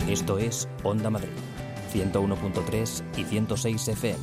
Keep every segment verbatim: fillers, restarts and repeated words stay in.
Esto es Onda Madrid, ciento uno punto tres y ciento seis F M.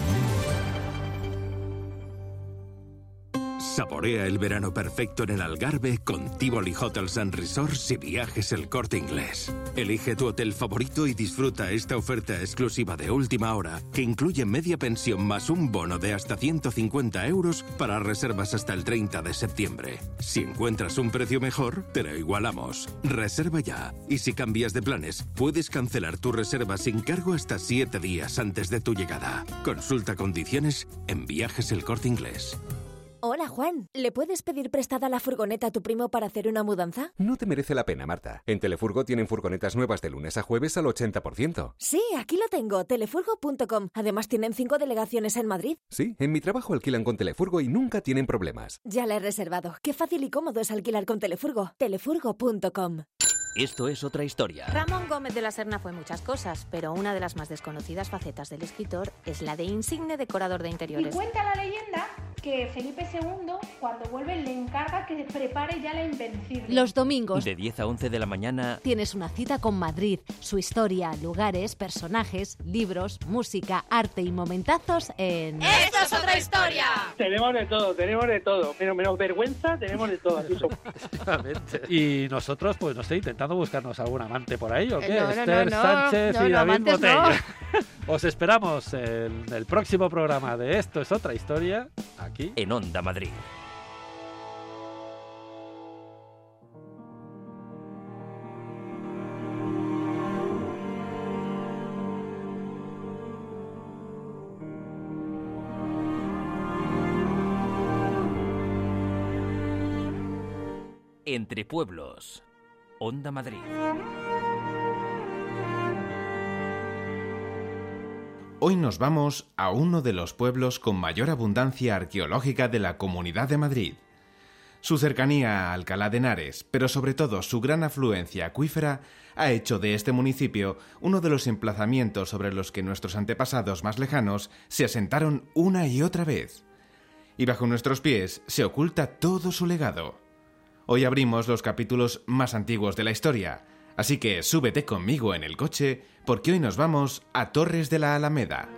Saborea el verano perfecto en el Algarve con Tivoli Hotels and Resorts y Viajes El Corte Inglés. Elige tu hotel favorito y disfruta esta oferta exclusiva de última hora que incluye media pensión más un bono de hasta ciento cincuenta euros para reservas hasta el treinta de septiembre. Si encuentras un precio mejor, te lo igualamos. Reserva ya. Y si cambias de planes, puedes cancelar tu reserva sin cargo hasta siete días antes de tu llegada. Consulta condiciones en Viajes El Corte Inglés. Hola, Juan. ¿Le puedes pedir prestada la furgoneta a tu primo para hacer una mudanza? No te merece la pena, Marta. En Telefurgo tienen furgonetas nuevas de lunes a jueves al ochenta por ciento. Sí, aquí lo tengo, telefurgo punto com. Además tienen cinco delegaciones en Madrid. Sí, en mi trabajo alquilan con Telefurgo y nunca tienen problemas. Ya la he reservado. Qué fácil y cómodo es alquilar con Telefurgo. telefurgo punto com. Esto es otra historia. Ramón Gómez de la Serna fue muchas cosas, pero una de las más desconocidas facetas del escritor es la de insigne decorador de interiores. Y cuenta la leyenda que Felipe segundo, cuando vuelve, le encarga que prepare ya la Invencible. Los domingos, De diez a once de la mañana, tienes una cita con Madrid, su historia, lugares, personajes, libros, música, arte y momentazos en... ¡Esto es otra historia! Tenemos de todo, tenemos de todo. Menos, menos vergüenza, tenemos de todo. Efectivamente. Y nosotros, pues no sé, intentando buscarnos algún amante por ahí, ¿o qué? No, no, Esther no, no. Sánchez No, y no, David amantes Botella. no. Os esperamos en el próximo programa de Esto es otra historia, aquí. en Onda Madrid. Entre pueblos, Onda Madrid. Hoy nos vamos a uno de los pueblos con mayor abundancia arqueológica de la Comunidad de Madrid. Su cercanía a Alcalá de Henares, pero sobre todo su gran afluencia acuífera, ha hecho de este municipio uno de los emplazamientos sobre los que nuestros antepasados más lejanos se asentaron una y otra vez. Y bajo nuestros pies se oculta todo su legado. Hoy abrimos los capítulos más antiguos de la historia, así que súbete conmigo en el coche, porque hoy nos vamos a Torres de la Alameda.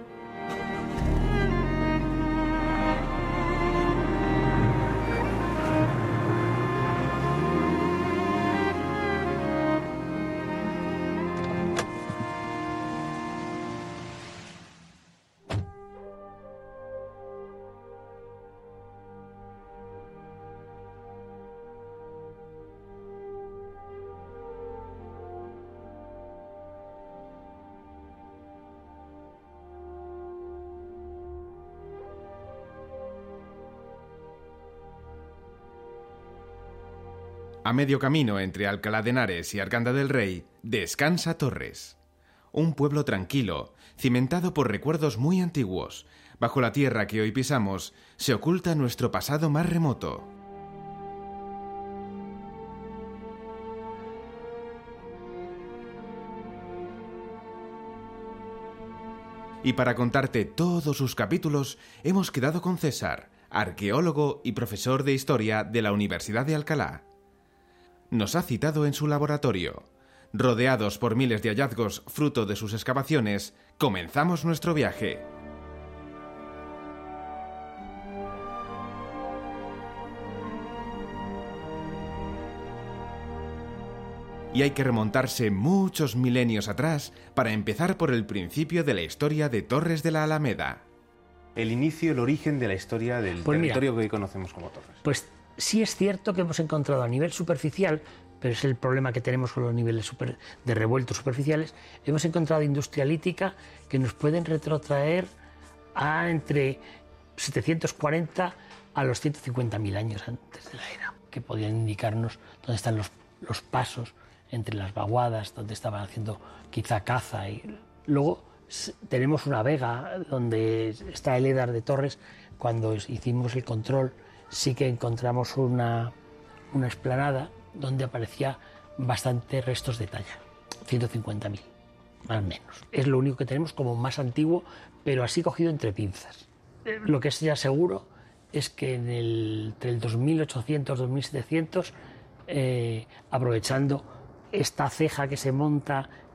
A medio camino entre Alcalá de Henares y Arganda del Rey, descansa Torres. Un pueblo tranquilo, cimentado por recuerdos muy antiguos. Bajo la tierra que hoy pisamos, se oculta nuestro pasado más remoto. Y para contarte todos sus capítulos, hemos quedado con César, arqueólogo y profesor de historia de la Universidad de Alcalá. Nos ha citado en su laboratorio. Rodeados por miles de hallazgos fruto de sus excavaciones, comenzamos nuestro viaje. Y hay que remontarse muchos milenios atrás para empezar por el principio de la historia de Torres de la Alameda. El inicio, el origen de la historia del Pues territorio mira, que hoy conocemos como Torres. Pues sí es cierto que hemos encontrado a nivel superficial, pero es el problema que tenemos con los niveles super, de revueltos superficiales, hemos encontrado industria lítica que nos pueden retrotraer a entre setecientos cuarenta a los ciento cincuenta mil años antes de la era, que podían indicarnos dónde están los, los pasos entre las vaguadas, donde estaban haciendo quizá caza. Y luego tenemos una vega donde está el Édar de Torres. Cuando hicimos el control sí que encontramos una, una explanada donde aparecía bastantes restos de talla, ciento cincuenta mil, más o menos. Es lo único que tenemos como más antiguo, pero así cogido entre pinzas. Lo que es ya seguro es que en el, entre el dos mil ochocientos y dos mil setecientos, eh, aprovechando esta ceja que se monta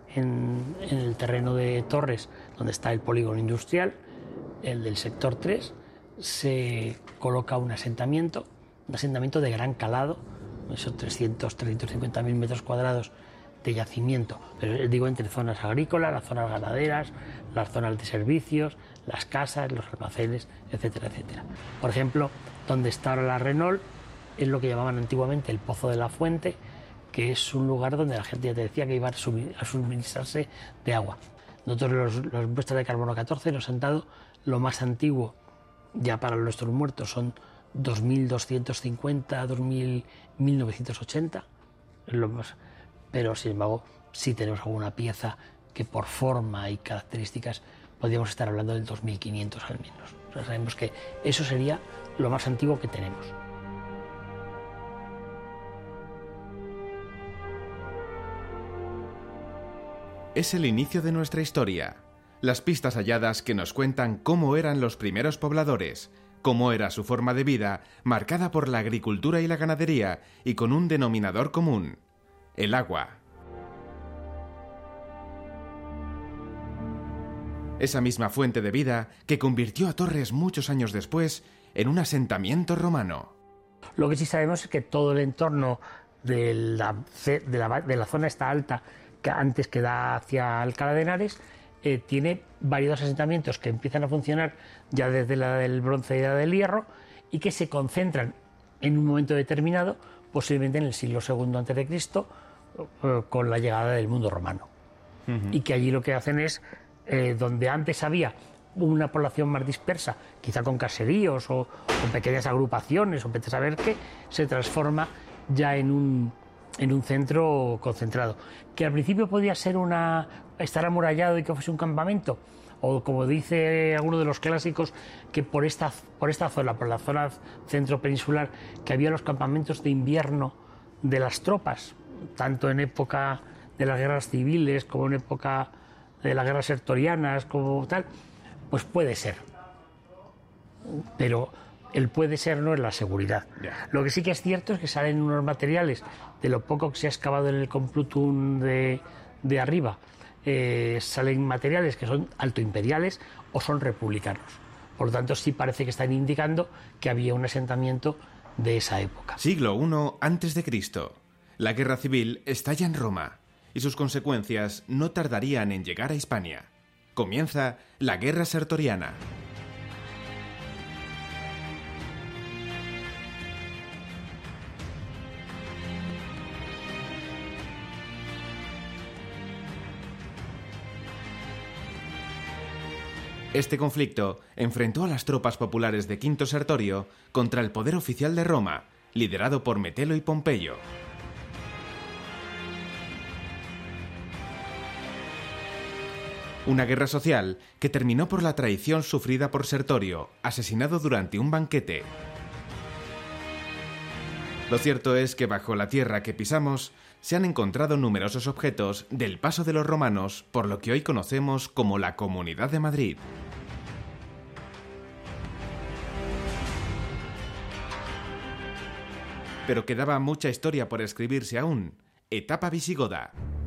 en, en el terreno de Torres, donde está el polígono industrial, el del sector tres, se coloca un asentamiento, un asentamiento de gran calado, esos trescientos, trescientos cincuenta mil metros cuadrados de yacimiento, pero digo entre zonas agrícolas, las zonas ganaderas, las zonas de servicios, las casas, los almacenes, etcétera, etcétera. Por ejemplo, donde está ahora la Renault, es lo que llamaban antiguamente el Pozo de la Fuente, que es un lugar donde la gente ya te decía que iba a suministrarse de agua. Nosotros los, los muestras de carbono catorce nos han dado lo más antiguo, ya para nuestros muertos, son dos mil doscientos cincuenta, dos mil, mil novecientos ochenta, lo más, pero sin embargo sí tenemos alguna pieza que por forma y características podríamos estar hablando del dos mil quinientos al menos. O sea, sabemos que eso sería lo más antiguo que tenemos. Es el inicio de nuestra historia. Las pistas halladas que nos cuentan cómo eran los primeros pobladores, cómo era su forma de vida, marcada por la agricultura y la ganadería y con un denominador común: el agua. Esa misma fuente de vida que convirtió a Torres muchos años después en un asentamiento romano. Lo que sí sabemos es que todo el entorno de la, de la, de la zona esta alta, que antes que da hacia Alcalá de Henares, eh, tiene varios asentamientos que empiezan a funcionar ya desde la del bronce y la del hierro y que se concentran en un momento determinado, posiblemente en el siglo segundo antes de Cristo, eh, con la llegada del mundo romano. Uh-huh. Y que allí lo que hacen es, eh, donde antes había una población más dispersa, quizá con caseríos o con pequeñas agrupaciones o vete a saber qué, se transforma ya en un, en un centro concentrado, que al principio podía ser una estar amurallado y que fuese un campamento, o como dice alguno de los clásicos, que por esta, por esta zona, por la zona centro peninsular, que había los campamentos de invierno de las tropas, tanto en época de las guerras civiles como en época de las guerras sertorianas, como tal, pues puede ser. Pero el puede ser no es la seguridad. Yeah. Lo que sí que es cierto es que salen unos materiales, de lo poco que se ha excavado en el Complutum de, de arriba, eh, salen materiales que son altoimperiales o son republicanos. Por lo tanto, sí parece que están indicando que había un asentamiento de esa época. Siglo primero antes de Cristo. La guerra civil estalla en Roma y sus consecuencias no tardarían en llegar a Hispania. Comienza la Guerra Sertoriana. Este conflicto enfrentó a las tropas populares de Quinto Sertorio contra el poder oficial de Roma, liderado por Metelo y Pompeyo. Una guerra social que terminó por la traición sufrida por Sertorio, asesinado durante un banquete. Lo cierto es que bajo la tierra que pisamos se han encontrado numerosos objetos del paso de los romanos por lo que hoy conocemos como la Comunidad de Madrid. Pero quedaba mucha historia por escribirse aún. Etapa visigoda.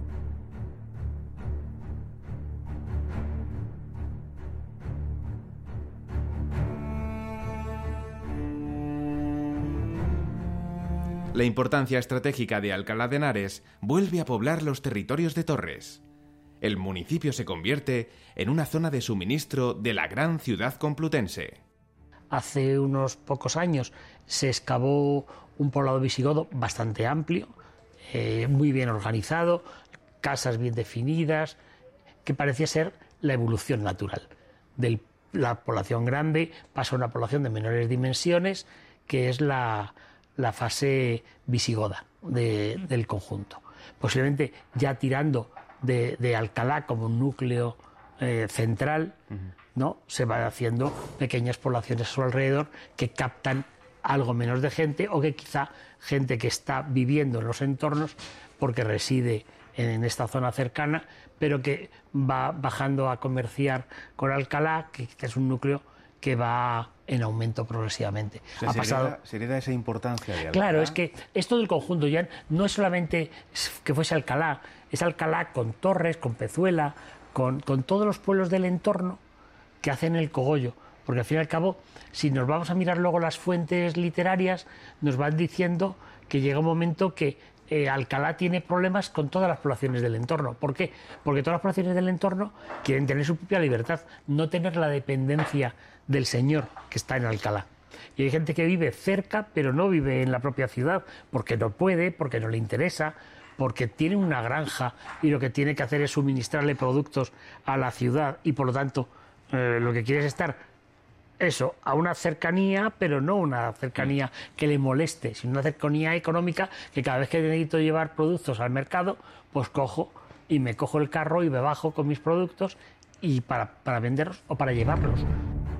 La importancia estratégica de Alcalá de Henares vuelve a poblar los territorios de Torres. El municipio se convierte en una zona de suministro de la gran ciudad complutense. Hace unos pocos años se excavó un poblado visigodo bastante amplio, eh, muy bien organizado, casas bien definidas, que parecía ser la evolución natural. De la población grande pasa a una población de menores dimensiones, que es la... la fase visigoda de, del conjunto. Posiblemente ya tirando de, de Alcalá como un núcleo eh, central, uh-huh. ¿no? Se van haciendo pequeñas poblaciones a su alrededor que captan algo menos de gente o que quizá gente que está viviendo en los entornos porque reside en, en esta zona cercana, pero que va bajando a comerciar con Alcalá, que quizá es un núcleo que va en aumento progresivamente. O sea, ha se, pasado... hereda, se hereda esa importancia de Alcalá. Claro, es que es todo el conjunto, ya no es solamente que fuese Alcalá, es Alcalá con Torres, con Pezuela, con, con todos los pueblos del entorno que hacen el cogollo. Porque al fin y al cabo, si nos vamos a mirar luego las fuentes literarias, nos van diciendo que llega un momento que eh, Alcalá tiene problemas con todas las poblaciones del entorno. ¿Por qué? Porque todas las poblaciones del entorno quieren tener su propia libertad, no tener la dependencia del señor que está en Alcalá. Y hay gente que vive cerca, pero no vive en la propia ciudad, porque no puede, porque no le interesa, porque tiene una granja y lo que tiene que hacer es suministrarle productos a la ciudad y por lo tanto eh, lo que quiere es estar eso, a una cercanía, pero no una cercanía que le moleste, sino una cercanía económica que cada vez que necesito llevar productos al mercado, pues cojo y me cojo el carro y me bajo con mis productos y para, para venderlos o para llevarlos.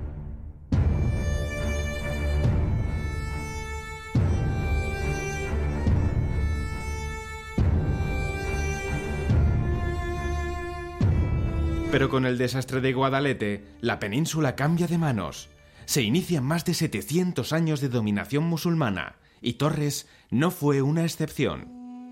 Pero con el desastre de Guadalete, la península cambia de manos. Se inician más de setecientos años de dominación musulmana, y Torres no fue una excepción.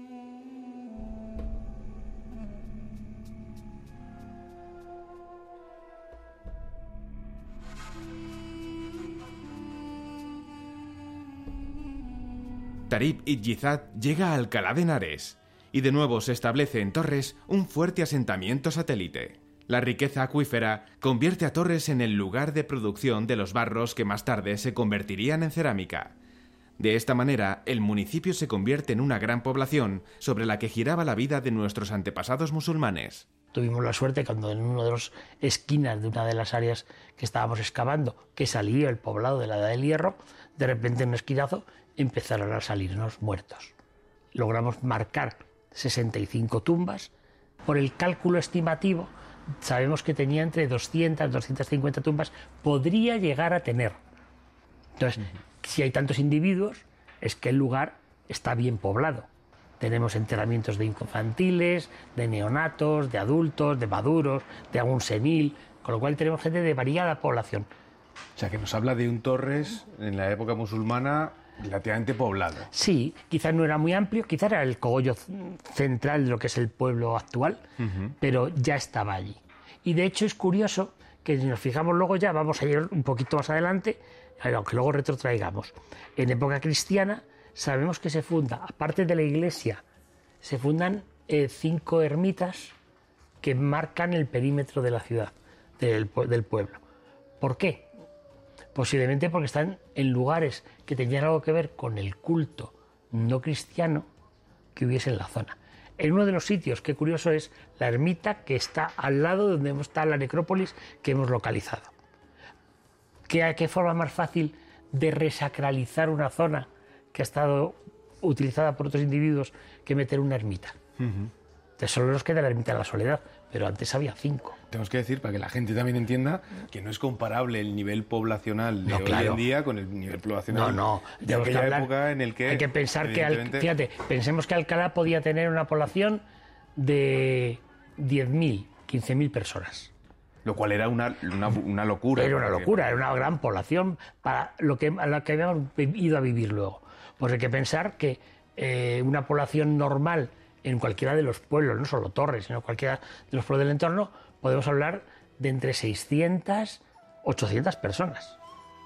Tarib Itzizat llega a Alcalá de Henares, y de nuevo se establece en Torres un fuerte asentamiento satélite. La riqueza acuífera convierte a Torres en el lugar de producción de los barros que más tarde se convertirían en cerámica. De esta manera, el municipio se convierte en una gran población sobre la que giraba la vida de nuestros antepasados musulmanes. Tuvimos la suerte cuando en una de las esquinas de una de las áreas que estábamos excavando, que salía el poblado de la Edad del Hierro, de repente en un esquinazo empezaron a salirnos muertos. Logramos marcar sesenta y cinco tumbas. Por el cálculo estimativo, sabemos que tenía entre doscientas, doscientas cincuenta tumbas, podría llegar a tener. Entonces, uh-huh. si hay tantos individuos, es que el lugar está bien poblado. Tenemos enterramientos de infantiles, de neonatos, de adultos, de maduros, de algún senil, con lo cual tenemos gente de variada población. O sea, que nos habla de un Torres en la época musulmana relativamente poblado. Sí, quizás no era muy amplio, quizás era el cogollo central de lo que es el pueblo actual, uh-huh. pero ya estaba allí. Y de hecho es curioso que si nos fijamos luego ya, vamos a ir un poquito más adelante, aunque luego retrotraigamos. En época cristiana sabemos que se funda, aparte de la iglesia, se fundan eh, cinco ermitas que marcan el perímetro de la ciudad, del, del pueblo. ¿Por qué? Posiblemente porque están en lugares que tenían algo que ver con el culto no cristiano que hubiese en la zona. En uno de los sitios, qué curioso, es la ermita que está al lado de donde está la necrópolis que hemos localizado. ¿Qué, qué forma más fácil de resacralizar una zona que ha estado utilizada por otros individuos que meter una ermita? Uh-huh. Entonces solo nos queda la ermita de la Soledad, pero antes había cinco. Tenemos que decir, para que la gente también entienda, que no es comparable el nivel poblacional de no, hoy claro. en día con el nivel poblacional no, no. de aquella hablar, época en el que... Hay que pensar que, al, fíjate, pensemos que Alcalá podía tener una población de diez mil, quince mil personas. Lo cual era una, una, una locura. Era una locura, era una gran población para lo que, a la que habíamos ido a vivir luego. Pues hay que pensar que eh, una población normal en cualquiera de los pueblos, no solo Torres, sino cualquiera de los pueblos del entorno, podemos hablar de entre seiscientas, ochocientas personas.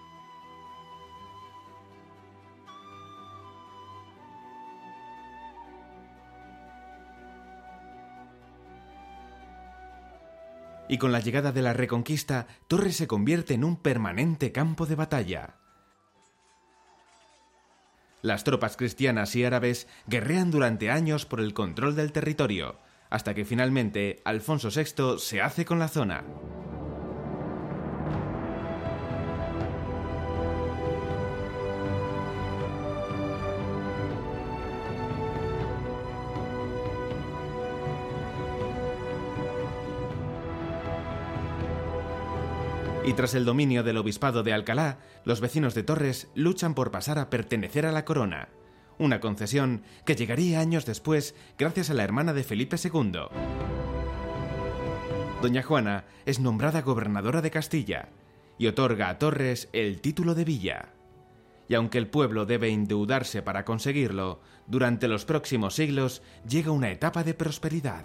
Y con la llegada de la Reconquista, Torres se convierte en un permanente campo de batalla. Las tropas cristianas y árabes guerrean durante años por el control del territorio, hasta que finalmente Alfonso sexto se hace con la zona. Y tras el dominio del obispado de Alcalá, los vecinos de Torres luchan por pasar a pertenecer a la corona. Una concesión que llegaría años después gracias a la hermana de Felipe segundo. Doña Juana es nombrada gobernadora de Castilla, y otorga a Torres el título de villa. Y aunque el pueblo debe endeudarse para conseguirlo, durante los próximos siglos llega una etapa de prosperidad.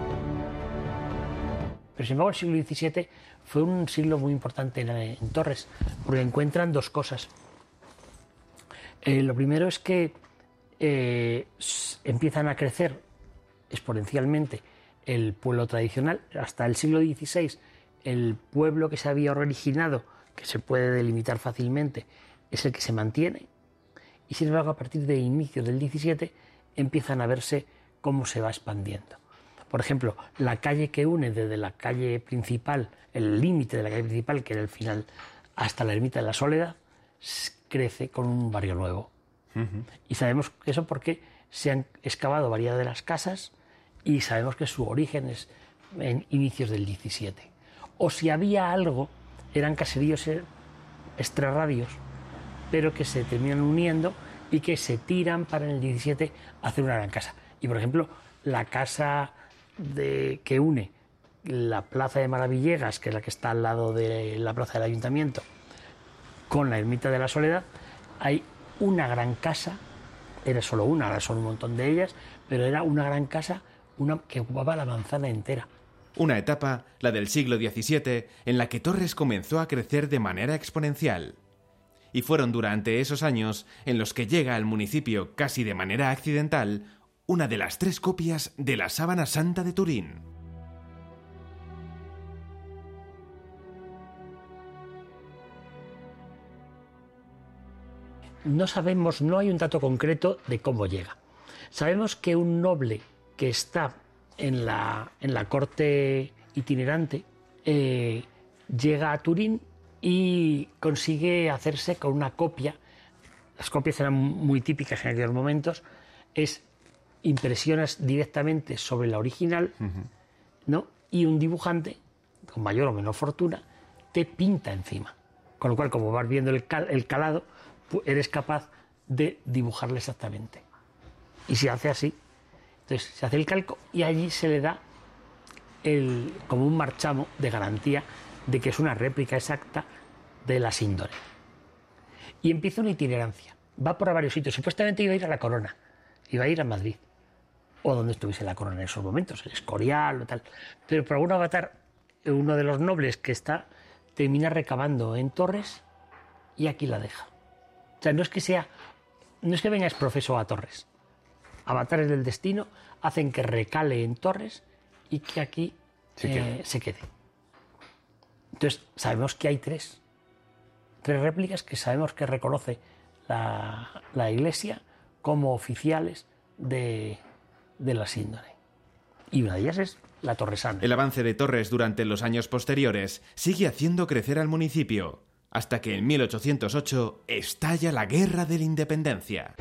Pero sin embargo el siglo diecisiete fue un siglo muy importante en, en Torres, porque encuentran dos cosas. Eh, lo primero es que eh, empiezan a crecer exponencialmente el pueblo tradicional. Hasta el siglo dieciséis el pueblo que se había originado, que se puede delimitar fácilmente, es el que se mantiene, y sin embargo a partir de inicios del diecisiete empiezan a verse cómo se va expandiendo. Por ejemplo, la calle que une desde la calle principal, el límite de la calle principal, que era el final, hasta la ermita de la Soledad, crece con un barrio nuevo. Uh-huh. Y sabemos eso porque se han excavado varias de las casas y sabemos que su origen es en inicios del diecisiete. O si había algo, eran caseríos extrarradios, pero que se terminan uniendo y que se tiran para en el diecisiete hacer una gran casa. Y por ejemplo, la casa de, que une la plaza de Maravillegas, que es la que está al lado de la plaza del Ayuntamiento, con la ermita de la Soledad, hay una gran casa, era solo una, ahora son un montón de ellas, pero era una gran casa una, que ocupaba la manzana entera. Una etapa, la del siglo diecisiete, en la que Torres comenzó a crecer de manera exponencial. Y fueron durante esos años en los que llega al municipio casi de manera accidental una de las tres copias de la Sábana Santa de Turín. No sabemos, no hay un dato concreto de cómo llega. Sabemos que un noble que está en la, en la corte itinerante eh, llega a Turín y consigue hacerse con una copia. Las copias eran muy típicas en aquellos momentos. Es impresiones directamente sobre la original, uh-huh. ¿no? Y un dibujante, con mayor o menor fortuna, te pinta encima. Con lo cual, como vas viendo el, cal, el calado, eres capaz de dibujarle exactamente. Y se hace así. Entonces se hace el calco y allí se le da el, como un marchamo de garantía de que es una réplica exacta de la síndone. Y empieza una itinerancia. Va por varios sitios. Supuestamente iba a ir a la Corona. Iba a ir a Madrid. O donde estuviese la Corona en esos momentos, el Escorial o tal. Pero por algún avatar, uno de los nobles que está, termina recabando en Torres y aquí la deja. O sea, no es que sea, no es que venga exprofeso a Torres. Avatares del destino hacen que recale en Torres y que aquí se quede. Eh, se quede. Entonces, sabemos que hay tres. Tres réplicas que sabemos que reconoce la, la Iglesia como oficiales de, de la síndone. Y una de ellas es la torresana. El avance de Torres durante los años posteriores sigue haciendo crecer al municipio, hasta que en mil ochocientos ocho estalla la Guerra de la Independencia.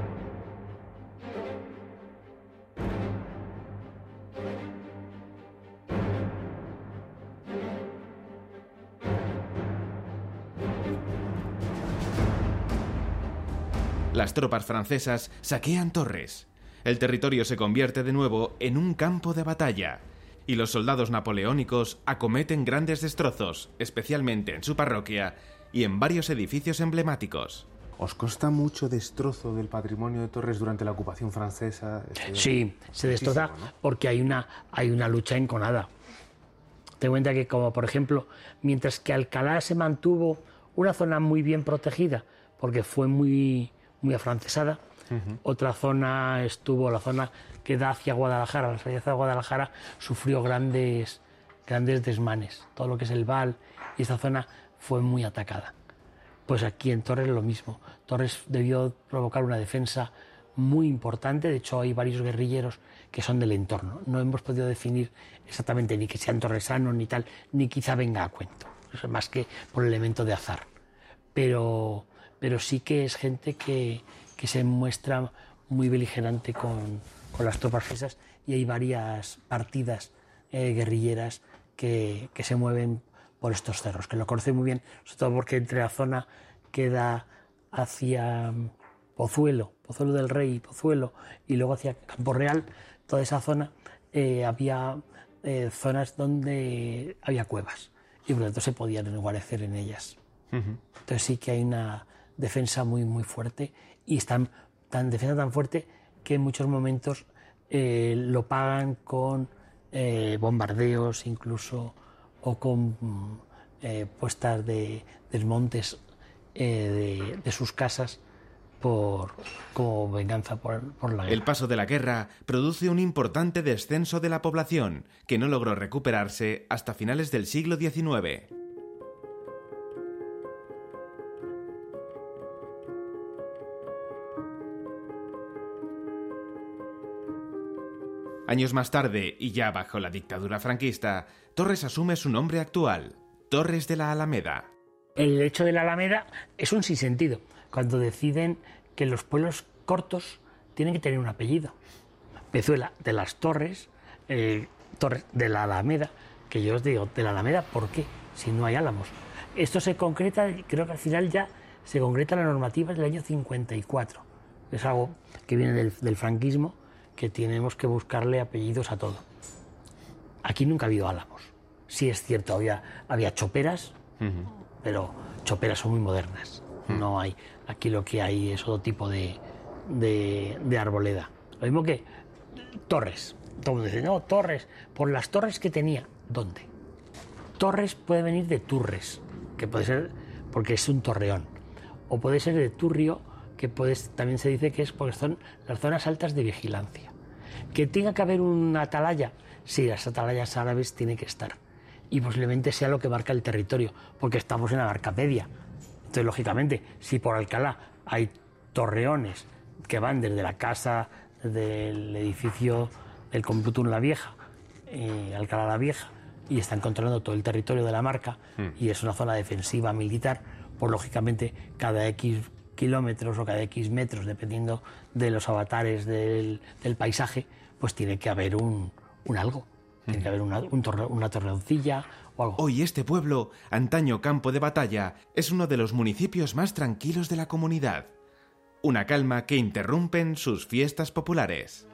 Las tropas francesas saquean Torres. El territorio se convierte de nuevo en un campo de batalla y los soldados napoleónicos acometen grandes destrozos, especialmente en su parroquia y en varios edificios emblemáticos. ¿Os consta mucho destrozo del patrimonio de Torres durante la ocupación francesa? Sí, se destroza, ¿no? Porque hay una, hay una lucha enconada. Ten en cuenta que, como por ejemplo, mientras que Alcalá se mantuvo una zona muy bien protegida, porque fue muy... muy afrancesada. Uh-huh. Otra zona estuvo, la zona que da hacia Guadalajara, la salida de Guadalajara, sufrió grandes, grandes desmanes. Todo lo que es el Val y esta zona fue muy atacada. Pues aquí en Torres lo mismo. Torres debió provocar una defensa muy importante. De hecho, hay varios guerrilleros que son del entorno. No hemos podido definir exactamente ni que sean torresanos ni tal, ni quizá venga a cuento. Eso más que por el elemento de azar. Pero... pero sí que es gente que, que se muestra muy beligerante con, con las tropas francesas y hay varias partidas eh, guerrilleras que, que se mueven por estos cerros, que lo conocen muy bien, sobre todo porque entre la zona que da hacia Pozuelo, Pozuelo del Rey y Pozuelo, y luego hacia Campo Real, toda esa zona eh, había eh, zonas donde había cuevas. y por lo tanto se podían guarecer en ellas. Uh-huh. Entonces sí que hay una defensa muy muy fuerte y están tan defensa tan fuerte que en muchos momentos eh, lo pagan con eh, bombardeos incluso o con eh, puestas de desmontes eh, de, de sus casas por, como venganza por, por la guerra. El paso de la guerra produce un importante descenso de la población que no logró recuperarse hasta finales del siglo diecinueve. Años más tarde, y ya bajo la dictadura franquista, Torres asume su nombre actual, Torres de la Alameda. El hecho de la Alameda es un sinsentido, cuando deciden que los pueblos cortos tienen que tener un apellido. Pezuela de las Torres, eh, Torres de la Alameda, que yo os digo, de la Alameda, ¿por qué? Si no hay álamos. Esto se concreta, creo que al final ya se concreta la normativa del año cincuenta y cuatro. Es algo que viene del, del franquismo, que tenemos que buscarle apellidos a todo. Aquí nunca ha habido álamos. Sí es cierto, había, había choperas, uh-huh. pero choperas son muy modernas. Uh-huh. No hay. Aquí lo que hay es otro tipo de, de, de arboleda. Lo mismo que torres. Todo el mundo dice, no, torres, por las torres que tenía. ¿Dónde? Torres puede venir de turres, que puede ser porque es un torreón. O puede ser de turrio, que puedes, también se dice que es porque son las zonas altas de vigilancia. Que tenga que haber una atalaya, sí, las atalayas árabes tienen que estar. Y posiblemente sea lo que marca el territorio, porque estamos en la Arcapedia. Entonces, lógicamente, si por Alcalá hay torreones que van desde la casa del edificio del Complutum La Vieja, eh, Alcalá la Vieja, y están controlando todo el territorio de la marca, mm. y es una zona defensiva militar, pues lógicamente cada X kilómetros o cada X metros, dependiendo de los avatares del, del paisaje, pues tiene que haber un, un algo. Tiene que haber una, un torre, una torreoncilla o algo. Hoy este pueblo, antaño campo de batalla, es uno de los municipios más tranquilos de la comunidad. Una calma que interrumpen sus fiestas populares.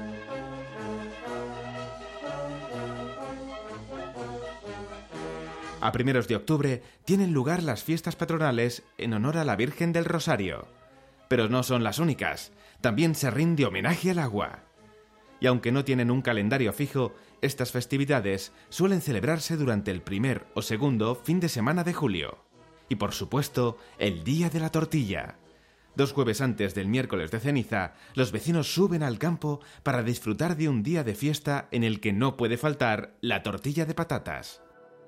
A primeros de octubre tienen lugar las fiestas patronales en honor a la Virgen del Rosario. Pero no son las únicas. También se rinde homenaje al agua. Y aunque no tienen un calendario fijo, estas festividades suelen celebrarse durante el primer o segundo fin de semana de julio. Y por supuesto, el Día de la Tortilla. Dos jueves antes del miércoles de ceniza, los vecinos suben al campo para disfrutar de un día de fiesta en el que no puede faltar la tortilla de patatas.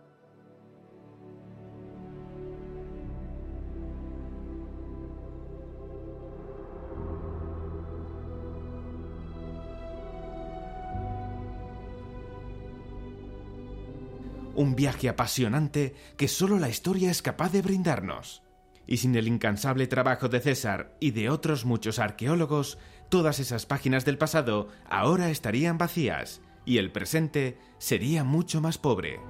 Un viaje apasionante que solo la historia es capaz de brindarnos. Y sin el incansable trabajo de César y de otros muchos arqueólogos, todas esas páginas del pasado ahora estarían vacías y el presente sería mucho más pobre.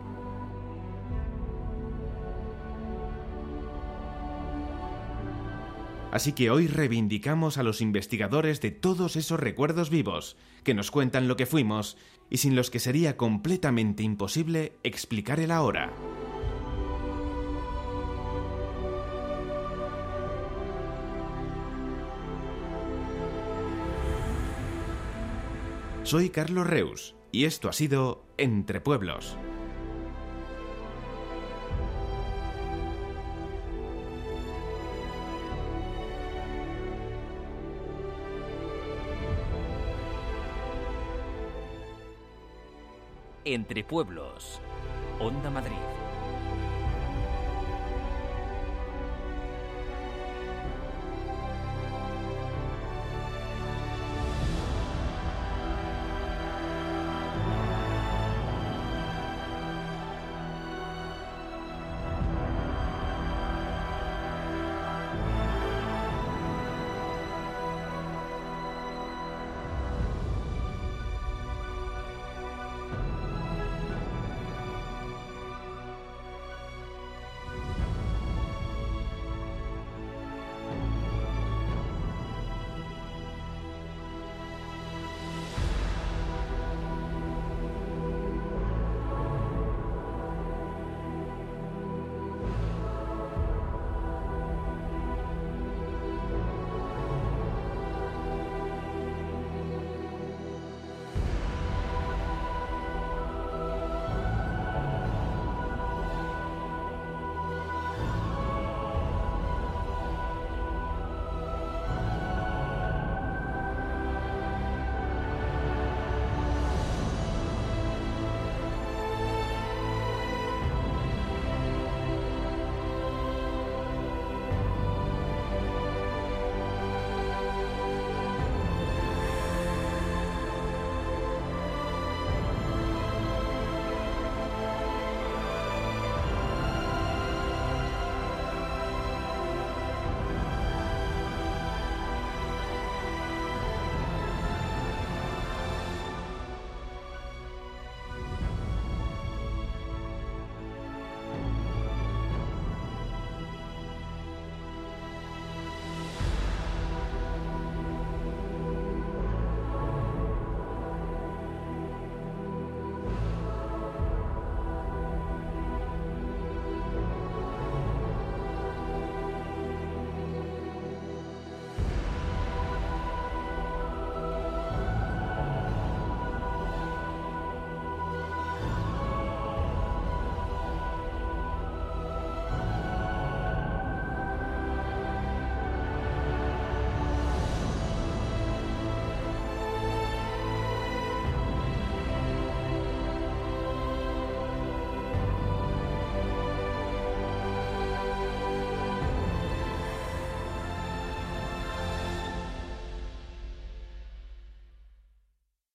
Así que hoy reivindicamos a los investigadores de todos esos recuerdos vivos, que nos cuentan lo que fuimos y sin los que sería completamente imposible explicar el ahora. Soy Carlos Reus y esto ha sido Entre Pueblos. Entre Pueblos, Onda Madrid.